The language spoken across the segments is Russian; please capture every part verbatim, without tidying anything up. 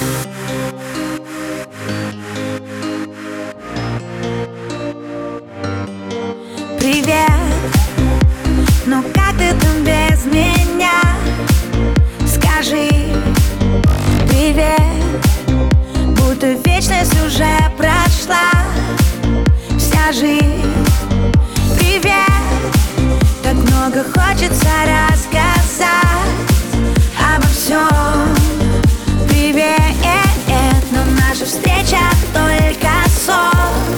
Привет, ну как ты там без меня? Скажи привет, будто вечность уже прошла вся жизнь. Привет, так много хочется рассказать обо всем. Привет, но наша встреча только сон.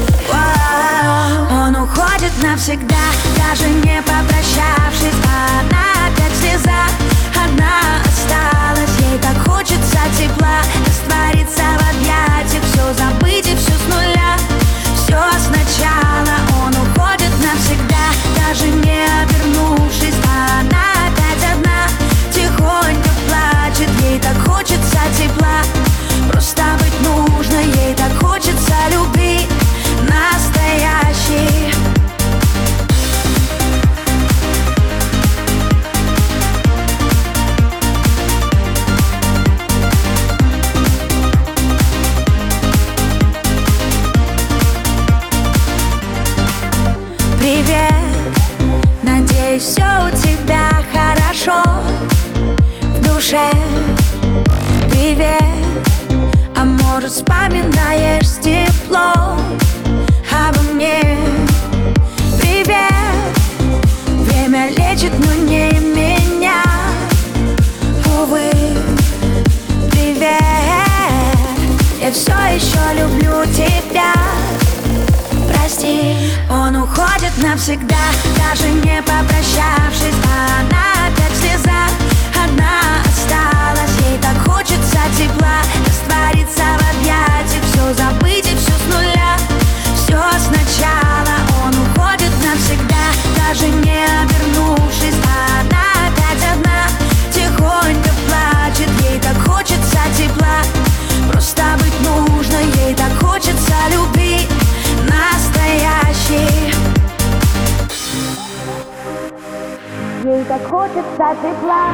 Он уходит навсегда, даже не попрощавшись. А она опять в слезах, одна осталась. Ей так хочется тепла, раствориться в объятиях, все забыть и все с нуля, все сначала. Он уходит навсегда, даже не обернувшись. А она опять одна, тихонько плачет. Ей так хочется тепла, просто быть нужно. Ей так хочется любви настоящей. Привет, надеюсь, все у тебя хорошо в душе. Привет, а может вспоминаешь с теплом обо мне. Привет, время лечит, но не меня, увы. Привет, я все еще люблю тебя. Прости, он уходит навсегда, даже не попрощавшись. А она опять в слезах, одна осталась. Ей так хочется тепла, раствориться в объятиях, все забыть и все с нуля, все сначала. Он уходит навсегда, даже не обернувшись. А она опять одна, тихонько плачет. Ей так хочется тепла, просто быть нужно. Ей так хочется любви настоящей. Ей так хочется тепла.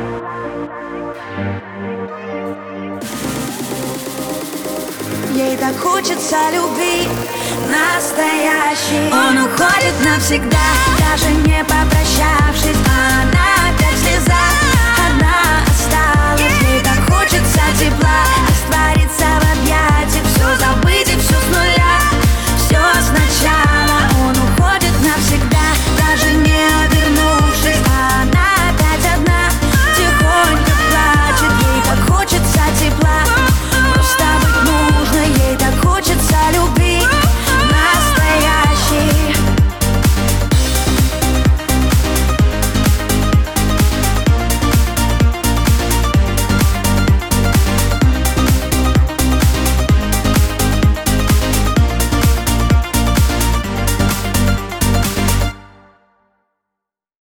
Ей так хочется любви настоящей. Он уходит навсегда, даже не попрощавшись. А она опять в слезах,